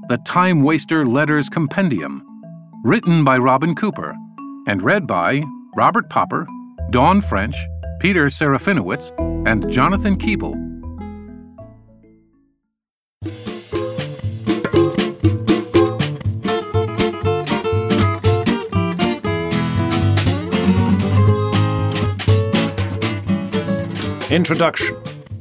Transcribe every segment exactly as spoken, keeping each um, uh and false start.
The Time Waster Letters Compendium, written by Robin Cooper and read by Robert Popper, Dawn French, Peter Serafinowicz, and Jonathan Keeble. Introduction.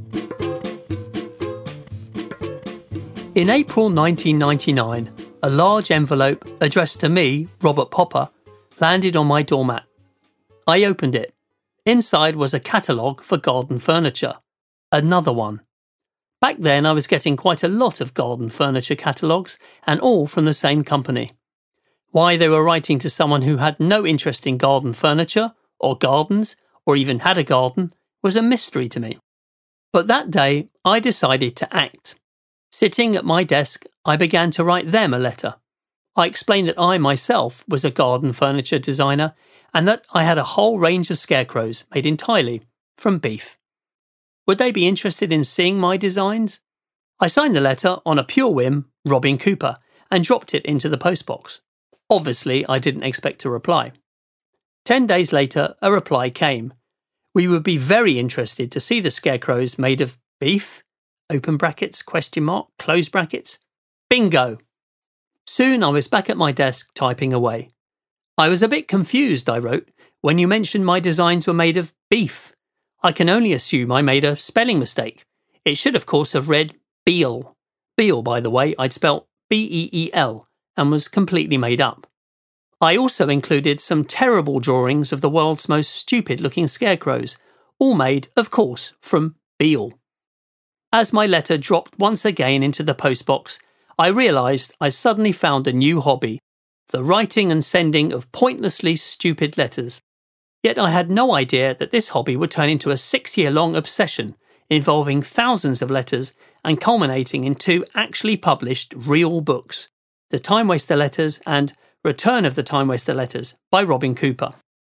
In April nineteen ninety-nine, a large envelope addressed to me, Robert Popper, landed on my doormat. I opened it. Inside was a catalogue for garden furniture. Another one. Back then I was getting quite a lot of garden furniture catalogues, and all from the same company. Why they were writing to someone who had no interest in garden furniture, or gardens, or even had a garden, was a mystery to me. But that day I decided to act. Sitting at my desk, I began to write them a letter. I explained that I myself was a garden furniture designer and that I had a whole range of scarecrows made entirely from beef. Would they be interested in seeing my designs? I signed the letter on a pure whim, Robin Cooper, and dropped it into the postbox. Obviously, I didn't expect a reply. Ten days later, a reply came. We would be very interested to see the scarecrows made of beef, open brackets, question mark, close brackets. Bingo! Soon I was back at my desk typing away. I was a bit confused, I wrote, when you mentioned my designs were made of beef. I can only assume I made a spelling mistake. It should of course have read Beal. Beal, by the way, I'd spelt B E E L and was completely made up. I also included some terrible drawings of the world's most stupid-looking scarecrows, all made, of course, from Beal. As my letter dropped once again into the postbox, I realised I suddenly found a new hobby, the writing and sending of pointlessly stupid letters. Yet I had no idea that this hobby would turn into a six-year-long obsession involving thousands of letters and culminating in two actually published real books, The Time Waster Letters and Return of the Time Waster Letters by Robin Cooper.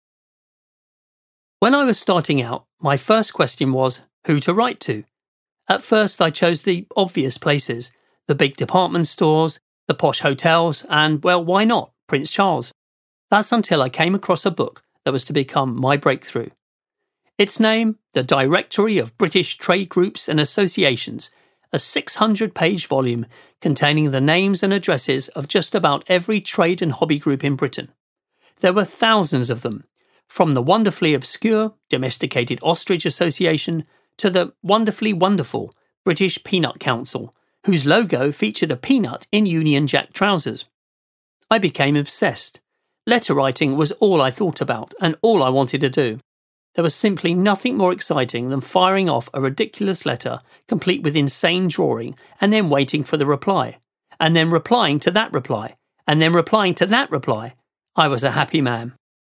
When I was starting out, my first question was who to write to. At first I chose the obvious places, the big department stores, the posh hotels, and, well, why not, Prince Charles? That's until I came across a book that was to become my breakthrough. Its name, The Directory of British Trade Groups and Associations, a six hundred page volume containing the names and addresses of just about every trade and hobby group in Britain. There were thousands of them, from the wonderfully obscure Domesticated Ostrich Association to the wonderfully wonderful British Peanut Council, whose logo featured a peanut in Union Jack trousers. I became obsessed. Letter writing was all I thought about and all I wanted to do. There was simply nothing more exciting than firing off a ridiculous letter complete with insane drawing and then waiting for the reply, and then replying to that reply, and then replying to that reply. I was a happy man.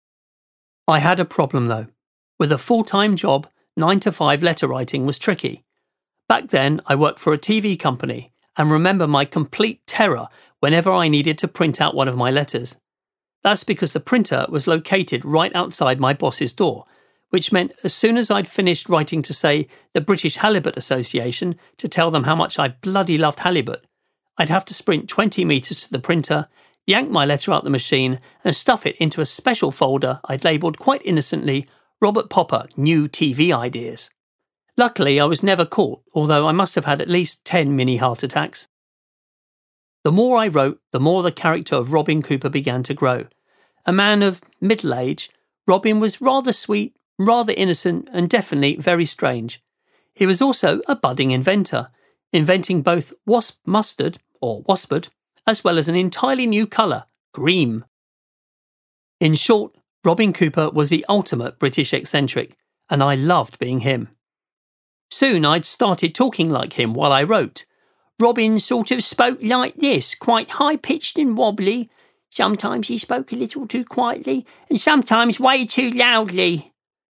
I had a problem though. With a full-time job, nine to five letter writing was tricky. Back then, I worked for a T V company and remember my complete terror whenever I needed to print out one of my letters. That's because the printer was located right outside my boss's door, which meant as soon as I'd finished writing to, say, the British Halibut Association to tell them how much I bloody loved halibut, I'd have to sprint twenty metres to the printer, yank my letter out the machine and stuff it into a special folder I'd labelled quite innocently Robert Popper, New T V Ideas. Luckily, I was never caught, although I must have had at least ten mini heart attacks. The more I wrote, the more the character of Robin Cooper began to grow. A man of middle age, Robin was rather sweet, rather innocent, and definitely very strange. He was also a budding inventor, inventing both wasp mustard, or waspard, as well as an entirely new colour, green. In short, Robin Cooper was the ultimate British eccentric, and I loved being him. Soon I'd started talking like him while I wrote. Robin sort of spoke like this, quite high-pitched and wobbly. Sometimes he spoke a little too quietly, and sometimes way too loudly.